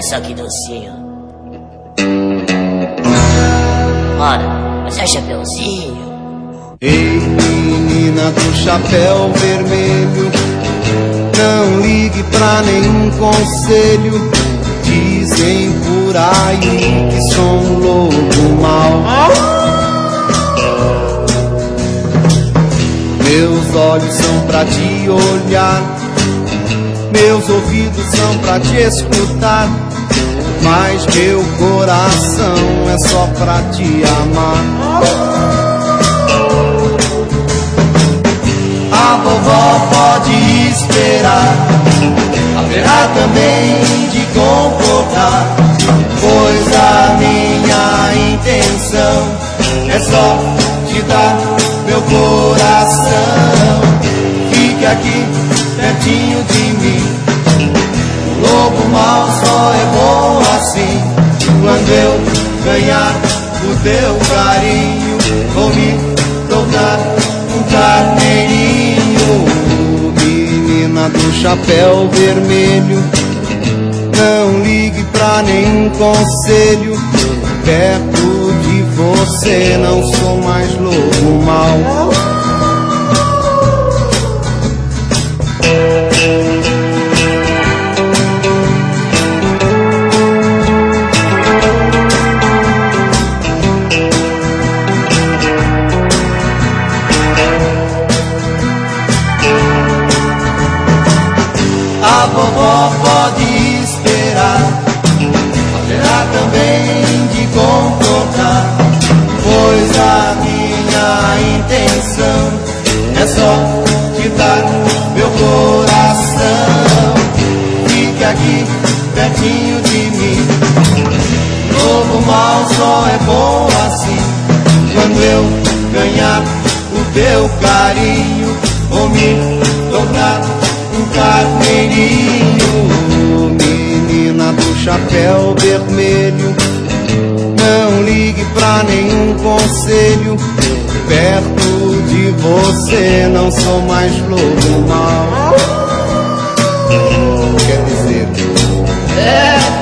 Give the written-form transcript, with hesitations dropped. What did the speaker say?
Olha só que docinho. Ora, mas é Chapeuzinho. Ei, menina do chapéu vermelho, não ligue pra nenhum conselho. Dizem por aí que sou um lobo mau. Meus olhos são pra te olhar, meus ouvidos são pra te escutar, mas meu coração é só pra te amar. A vovó pode esperar, haverá também de concordar, pois a minha intenção é só te dar meu coração. Fique aqui pertinho de mim, o lobo mau só é bom assim. Quando eu ganhar o teu carinho, vou me tornar um carneirinho. Menina do chapéu vermelho, não ligue pra nenhum conselho. Perto de você não sou mais lobo mau. A vovó pode esperar, haverá também de concordar, pois a minha intenção é só te dar meu coração. Fique aqui pertinho de mim, lobo mau só é bom assim. Quando eu ganhar o teu carinho, vou me tornar um carneirinho. Menina do chapéu vermelho, não ligue pra nenhum conselho. Perto de você não sou mais lobo mau. Quer dizer,